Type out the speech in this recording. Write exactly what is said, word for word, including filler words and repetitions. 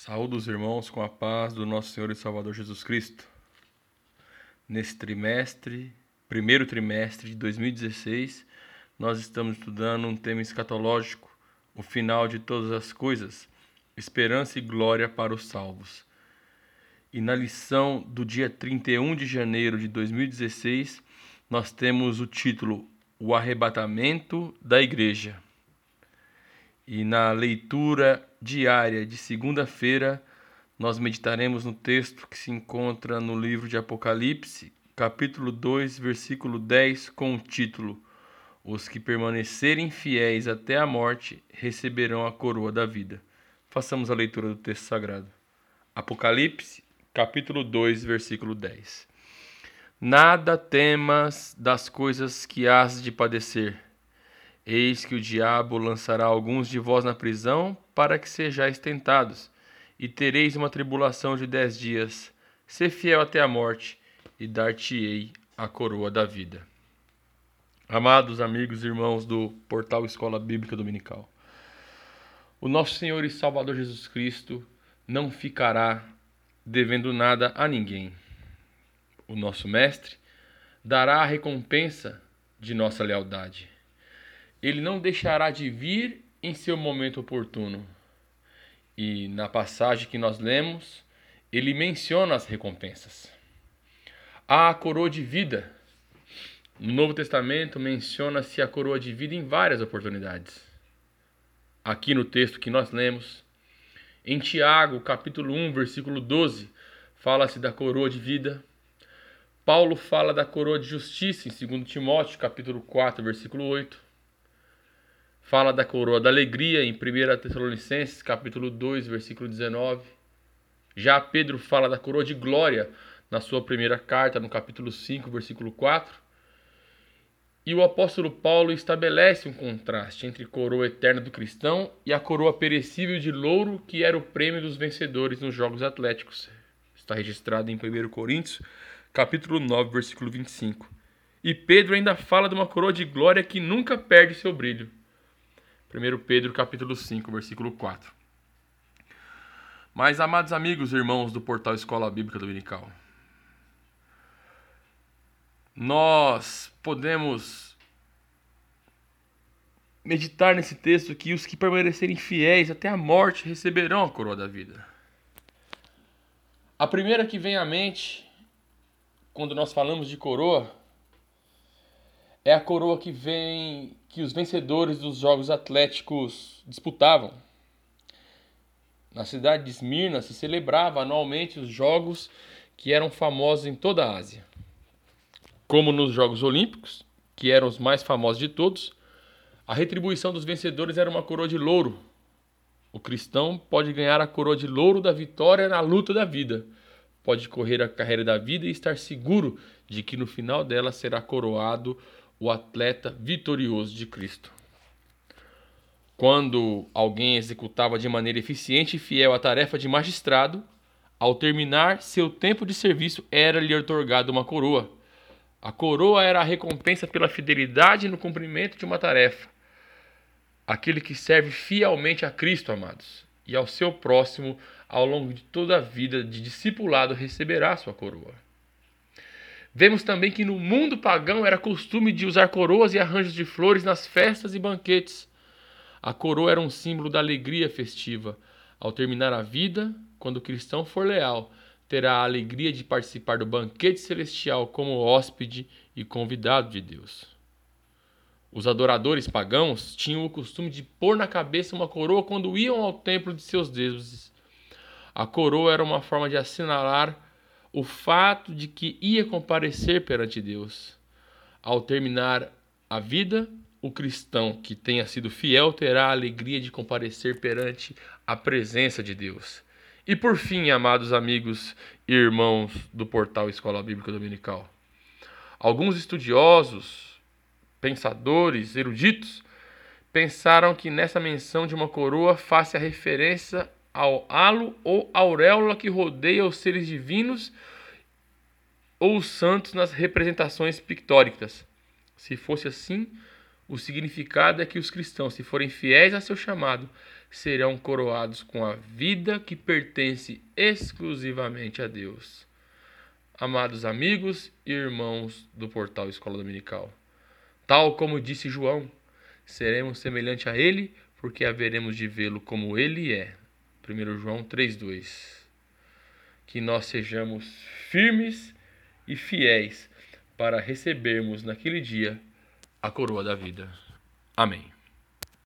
Saúde os irmãos com a paz do nosso Senhor e Salvador Jesus Cristo. Nesse trimestre, primeiro trimestre de dois mil e dezesseis, nós estamos estudando um tema escatológico, o final de todas as coisas, esperança e glória para os salvos. E na lição do dia trinta e um de janeiro de dois mil e dezesseis, nós temos o título O Arrebatamento da Igreja. E na leitura diária de segunda-feira, nós meditaremos no texto que se encontra no livro de Apocalipse, capítulo dois, versículo dez, com o título Os que permanecerem fiéis até a morte receberão a coroa da vida. Façamos a leitura do texto sagrado. Apocalipse, capítulo dois, versículo dez. Nada temas das coisas que hás de padecer. Eis que o diabo lançará alguns de vós na prisão, para que sejais tentados, e tereis uma tribulação de dez dias. Sê fiel até a morte, e dar-te-ei a coroa da vida. Amados amigos e irmãos do portal Escola Bíblica Dominical, o nosso Senhor e Salvador Jesus Cristo não ficará devendo nada a ninguém. O nosso Mestre dará a recompensa de nossa lealdade. Ele não deixará de vir em seu momento oportuno. E na passagem que nós lemos, ele menciona as recompensas. Há a coroa de vida. No Novo Testamento menciona-se a coroa de vida em várias oportunidades. Aqui no texto que nós lemos, em Tiago, capítulo um, versículo doze, fala-se da coroa de vida. Paulo fala da coroa de justiça em segundo Timóteo, capítulo quatro, versículo oito. Fala da coroa da alegria em primeira Tessalonicenses, capítulo dois, versículo dezenove. Já Pedro fala da coroa de glória na sua primeira carta, no capítulo cinco, versículo quatro. E o apóstolo Paulo estabelece um contraste entre a coroa eterna do cristão e a coroa perecível de louro, que era o prêmio dos vencedores nos Jogos Atléticos. Está registrado em primeira Coríntios, capítulo nove, versículo vinte e cinco. E Pedro ainda fala de uma coroa de glória que nunca perde seu brilho. primeira Pedro, capítulo cinco, versículo quatro. Mas, amados amigos e irmãos do portal Escola Bíblica Dominical, nós podemos meditar nesse texto que os que permanecerem fiéis até a morte receberão a coroa da vida. A primeira que vem à mente, quando nós falamos de coroa, é a coroa que vem que os vencedores dos Jogos Atléticos disputavam. Na cidade de Esmirna se celebrava anualmente os jogos que eram famosos em toda a Ásia. Como nos Jogos Olímpicos, que eram os mais famosos de todos, a retribuição dos vencedores era uma coroa de louro. O cristão pode ganhar a coroa de louro da vitória na luta da vida. Pode correr a carreira da vida e estar seguro de que no final dela será coroado o atleta vitorioso de Cristo. Quando alguém executava de maneira eficiente e fiel a tarefa de magistrado, ao terminar seu tempo de serviço era-lhe otorgada uma coroa. A coroa era a recompensa pela fidelidade no cumprimento de uma tarefa. Aquele que serve fielmente a Cristo, amados, e ao seu próximo ao longo de toda a vida de discipulado receberá sua coroa. Vemos também que no mundo pagão era costume de usar coroas e arranjos de flores nas festas e banquetes. A coroa era um símbolo da alegria festiva. Ao terminar a vida, quando o cristão for leal, terá a alegria de participar do banquete celestial como hóspede e convidado de Deus. Os adoradores pagãos tinham o costume de pôr na cabeça uma coroa quando iam ao templo de seus deuses. A coroa era uma forma de assinalar o fato de que ia comparecer perante Deus. Ao terminar a vida, o cristão que tenha sido fiel terá a alegria de comparecer perante a presença de Deus. E por fim, amados amigos e irmãos do portal Escola Bíblica Dominical, alguns estudiosos, pensadores, eruditos, pensaram que nessa menção de uma coroa faz a referência ao halo ou auréola que rodeia os seres divinos ou os santos nas representações pictóricas. Se fosse assim, o significado é que os cristãos, se forem fiéis a seu chamado, serão coroados com a vida que pertence exclusivamente a Deus. Amados amigos e irmãos do portal Escola Dominical, tal como disse João, seremos semelhantes a ele, porque haveremos de vê-lo como ele é. primeiro João três, dois. Que nós sejamos firmes e fiéis para recebermos naquele dia a coroa da vida. Amém.